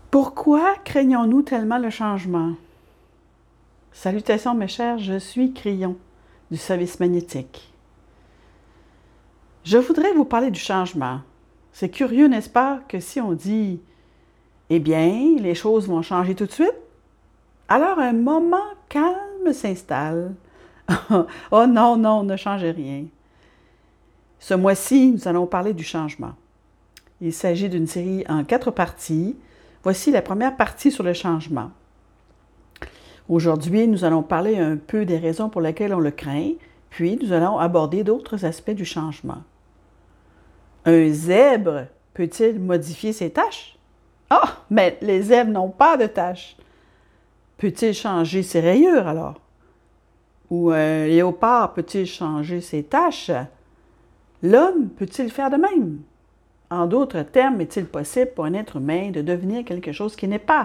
Pourquoi craignons-nous tellement le changement? Salutations mes chers, je suis Crillon du service magnétique. Je voudrais vous parler du changement. C'est curieux, n'est-ce pas, que si on dit « Eh bien, les choses vont changer tout de suite », alors un moment calme s'installe. Oh non, non, ne changez rien. Ce mois-ci, nous allons parler du changement. Il s'agit d'une série en 4 parties. Voici la première partie sur le changement. Aujourd'hui, nous allons parler un peu des raisons pour lesquelles on le craint, puis nous allons aborder d'autres aspects du changement. Un zèbre peut-il modifier ses taches? Ah, mais les zèbres n'ont pas de taches. Peut-il changer ses rayures alors? Ou un léopard peut-il changer ses taches? L'homme peut-il faire de même? En d'autres termes, est-il possible pour un être humain de devenir quelque chose qui n'est pas?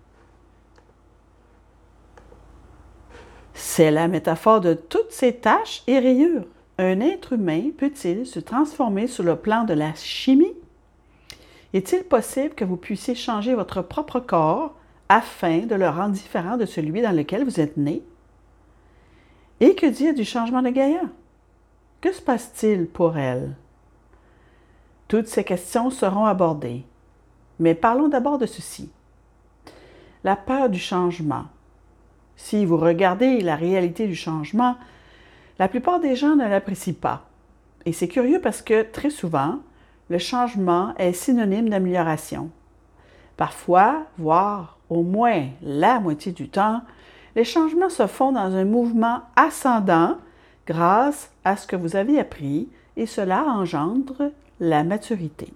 C'est la métaphore de toutes ces taches et rayures. Un être humain peut-il se transformer sur le plan de la chimie? Est-il possible que vous puissiez changer votre propre corps afin de le rendre différent de celui dans lequel vous êtes né? Et que dire du changement de Gaïa? Que se passe-t-il pour elle? Toutes ces questions seront abordées. Mais parlons d'abord de ceci. La peur du changement. Si vous regardez la réalité du changement, la plupart des gens ne l'apprécient pas. Et c'est curieux parce que très souvent, le changement est synonyme d'amélioration. Parfois, voire au moins la moitié du temps, les changements se font dans un mouvement ascendant grâce à ce que vous avez appris et cela engendre la maturité.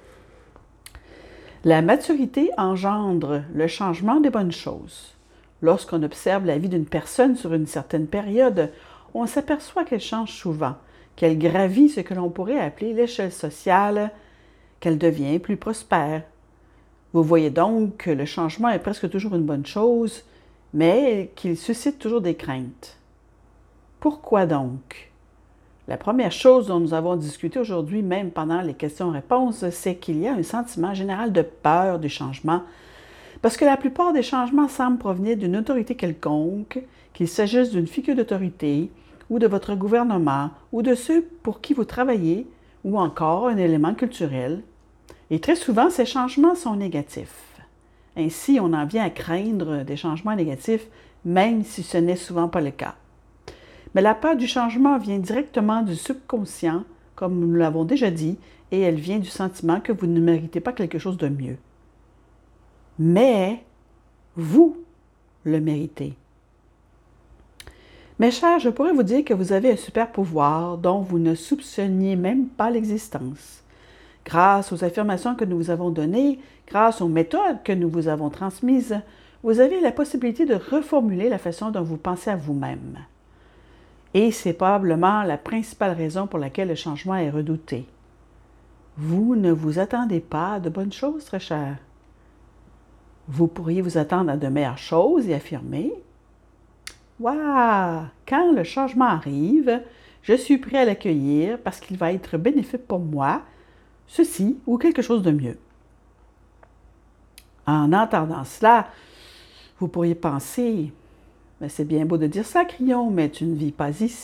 La maturité engendre le changement des bonnes choses. Lorsqu'on observe la vie d'une personne sur une certaine période, on s'aperçoit qu'elle change souvent, qu'elle gravit ce que l'on pourrait appeler l'échelle sociale, qu'elle devient plus prospère. Vous voyez donc que le changement est presque toujours une bonne chose, mais qu'il suscite toujours des craintes. Pourquoi donc? La première chose dont nous avons discuté aujourd'hui, même pendant les questions-réponses, c'est qu'il y a un sentiment général de peur du changement, parce que la plupart des changements semblent provenir d'une autorité quelconque, qu'il s'agisse d'une figure d'autorité, ou de votre gouvernement, ou de ceux pour qui vous travaillez, ou encore un élément culturel. Et très souvent, ces changements sont négatifs. Ainsi, on en vient à craindre des changements négatifs, même si ce n'est souvent pas le cas. Mais la peur du changement vient directement du subconscient, comme nous l'avons déjà dit, et elle vient du sentiment que vous ne méritez pas quelque chose de mieux. Mais vous le méritez. Mes chers, je pourrais vous dire que vous avez un super pouvoir dont vous ne soupçonniez même pas l'existence. Grâce aux affirmations que nous vous avons données, grâce aux méthodes que nous vous avons transmises, vous avez la possibilité de reformuler la façon dont vous pensez à vous-même. Et c'est probablement la principale raison pour laquelle le changement est redouté. Vous ne vous attendez pas à de bonnes choses, très chers. Vous pourriez vous attendre à de meilleures choses et affirmer « Waouh! Quand le changement arrive, je suis prêt à l'accueillir parce qu'il va être bénéfique pour moi, ceci ou quelque chose de mieux. » En entendant cela, vous pourriez penser « Mais c'est bien beau de dire ça, Crillon, mais tu ne vis pas ici. »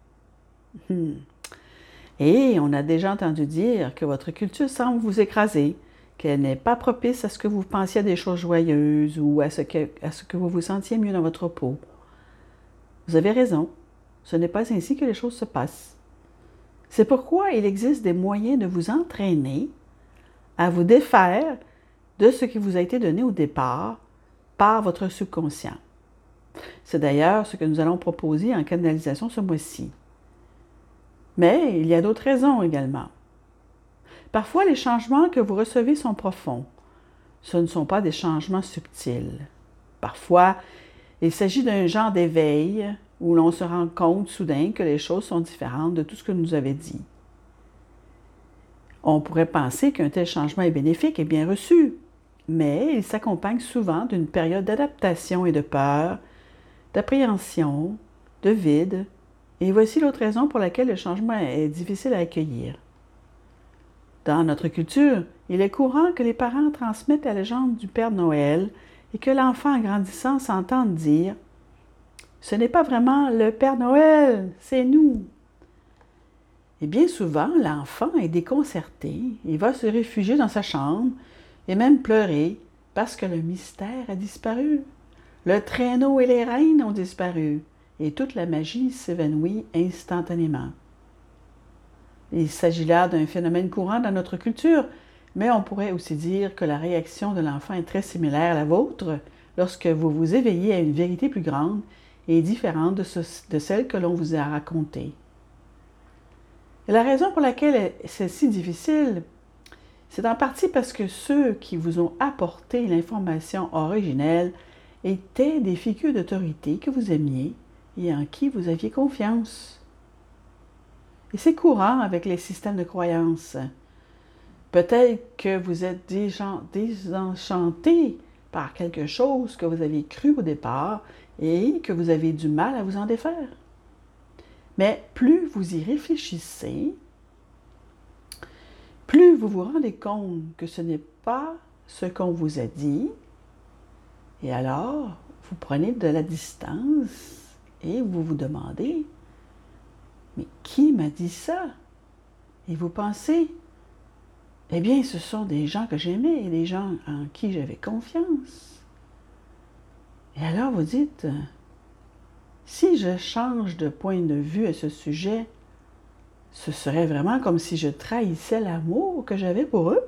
Et on a déjà entendu dire que votre culture semble vous écraser, qu'elle n'est pas propice à ce que vous pensiez à des choses joyeuses ou à ce que vous vous sentiez mieux dans votre peau. Vous avez raison, ce n'est pas ainsi que les choses se passent. C'est pourquoi il existe des moyens de vous entraîner à vous défaire de ce qui vous a été donné au départ par votre subconscient. C'est d'ailleurs ce que nous allons proposer en canalisation ce mois-ci. Mais il y a d'autres raisons également. Parfois, les changements que vous recevez sont profonds. Ce ne sont pas des changements subtils. Parfois, il s'agit d'un genre d'éveil où l'on se rend compte soudain que les choses sont différentes de tout ce que nous avait dit. On pourrait penser qu'un tel changement est bénéfique et bien reçu, mais il s'accompagne souvent d'une période d'adaptation et de peur, d'appréhension, de vide, et voici l'autre raison pour laquelle le changement est difficile à accueillir. Dans notre culture, Il est courant que les parents transmettent la légende du Père Noël et que l'enfant en grandissant s'entende dire « Ce n'est pas vraiment le Père Noël, c'est nous ». Et bien souvent, l'enfant est déconcerté, il va se réfugier dans sa chambre et même pleurer parce que le mystère a disparu. Le traîneau et les reines ont disparu et toute la magie s'évanouit instantanément. Il s'agit là d'un phénomène courant dans notre culture, mais on pourrait aussi dire que la réaction de l'enfant est très similaire à la vôtre lorsque vous vous éveillez à une vérité plus grande et différente de celle que l'on vous a racontée. Et la raison pour laquelle c'est si difficile, c'est en partie parce que ceux qui vous ont apporté l'information originelle étaient des figures d'autorité que vous aimiez et en qui vous aviez confiance. Et c'est courant avec les systèmes de croyances. Peut-être que vous êtes désenchanté par quelque chose que vous aviez cru au départ et que vous avez du mal à vous en défaire. Mais plus vous y réfléchissez, plus vous vous rendez compte que ce n'est pas ce qu'on vous a dit, et alors vous prenez de la distance et vous vous demandez « Mais qui m'a dit ça ?» Et vous pensez « Eh bien, ce sont des gens que j'aimais et des gens en qui j'avais confiance. » Et alors vous dites « Si je change de point de vue à ce sujet, ce serait vraiment comme si je trahissais l'amour que j'avais pour eux. »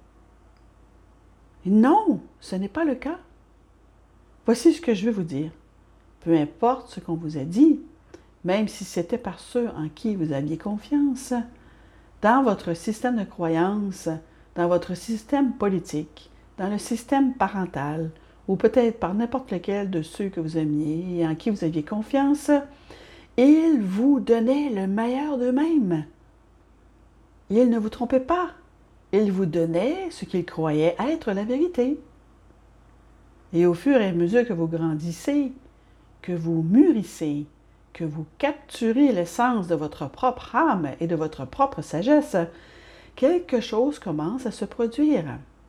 Non, ce n'est pas le cas. Voici ce que je veux vous dire. Peu importe ce qu'on vous a dit, même si c'était par ceux en qui vous aviez confiance, dans votre système de croyances, dans votre système politique, dans le système parental, ou peut-être par n'importe lequel de ceux que vous aimiez et en qui vous aviez confiance, ils vous donnaient le meilleur d'eux-mêmes. Ils ne vous trompaient pas. Ils vous donnaient ce qu'ils croyaient être la vérité. Et au fur et à mesure que vous grandissez, que vous mûrissez, que vous capturez l'essence de votre propre âme et de votre propre sagesse, quelque chose commence à se produire.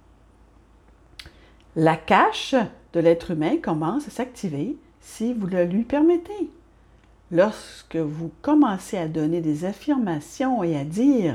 La cache de l'être humain commence à s'activer si vous le lui permettez. Lorsque vous commencez à donner des affirmations et à dire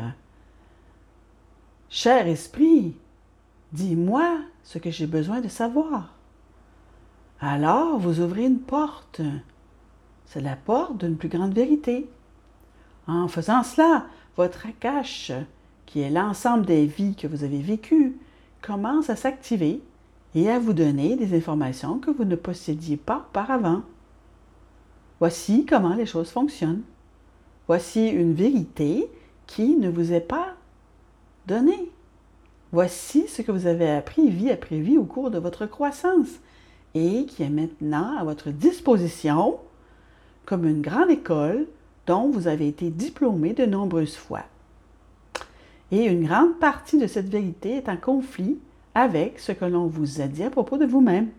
« Cher esprit, dis-moi ce que j'ai besoin de savoir », alors vous ouvrez une porte. C'est la porte d'une plus grande vérité. En faisant cela, votre cache, qui est l'ensemble des vies que vous avez vécues, commence à s'activer et à vous donner des informations que vous ne possédiez pas auparavant. Voici comment les choses fonctionnent. Voici une vérité qui ne vous est pas donnée. Voici ce que vous avez appris vie après vie au cours de votre croissance et qui est maintenant à votre disposition comme une grande école dont vous avez été diplômé de nombreuses fois. Et une grande partie de cette vérité est en conflit avec ce que l'on vous a dit à propos de vous-même.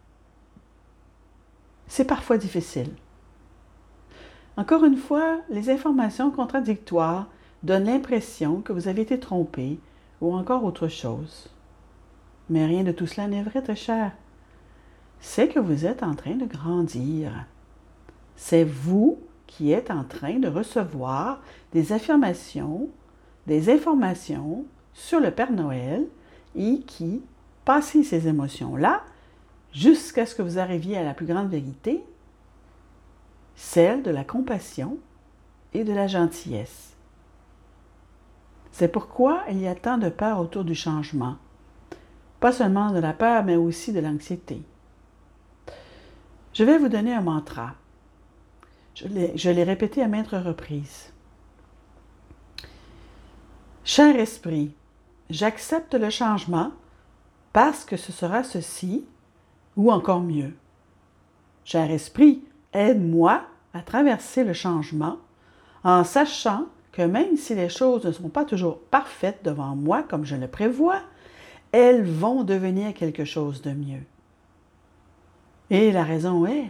C'est parfois difficile. Encore une fois, les informations contradictoires donnent l'impression que vous avez été trompé ou encore autre chose. Mais rien de tout cela n'est vrai, très cher. C'est que vous êtes en train de grandir. C'est vous qui êtes en train de recevoir des informations sur le Père Noël et qui, passez ces émotions-là, jusqu'à ce que vous arriviez à la plus grande vérité, celle de la compassion et de la gentillesse. C'est pourquoi il y a tant de peur autour du changement. Pas seulement de la peur, mais aussi de l'anxiété. Je vais vous donner un mantra. Je l'ai répété à maintes reprises. Cher esprit, j'accepte le changement parce que ce sera ceci ou encore mieux. Cher esprit, aide-moi à traverser le changement en sachant que même si les choses ne sont pas toujours parfaites devant moi comme je le prévois, elles vont devenir quelque chose de mieux. Et la raison est,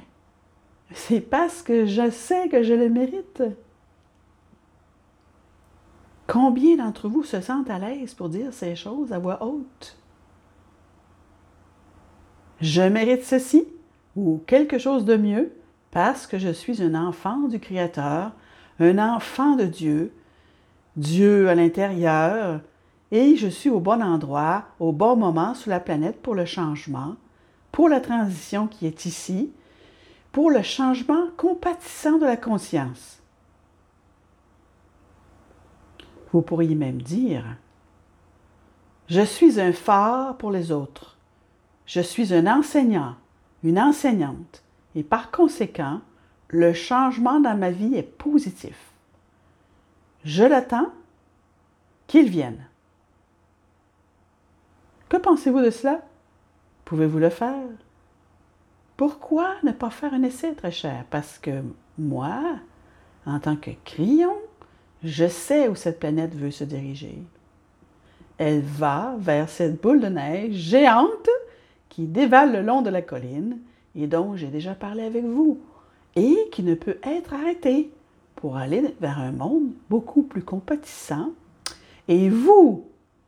c'est parce que je sais que je le mérite. Combien d'entre vous se sentent à l'aise pour dire ces choses à voix haute? Je mérite ceci ou quelque chose de mieux parce que je suis un enfant du Créateur, un enfant de Dieu, Dieu à l'intérieur, et je suis au bon endroit, au bon moment sur la planète pour le changement, pour la transition qui est ici, pour le changement compatissant de la conscience. Vous pourriez même dire, je suis un phare pour les autres. Je suis un enseignant, une enseignante, et par conséquent, le changement dans ma vie est positif. Je l'attends, qu'il vienne. Que pensez-vous de cela? Pouvez-vous le faire? Pourquoi ne pas faire un essai, très cher? Parce que moi, en tant que Crillon, je sais où cette planète veut se diriger. Elle va vers cette boule de neige géante qui dévale le long de la colline et dont j'ai déjà parlé avec vous, et qui ne peut être arrêtée pour aller vers un monde beaucoup plus compatissant. Et vous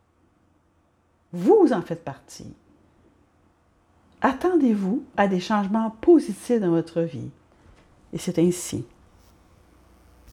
en faites partie. Attendez-vous à des changements positifs dans votre vie. Et c'est ainsi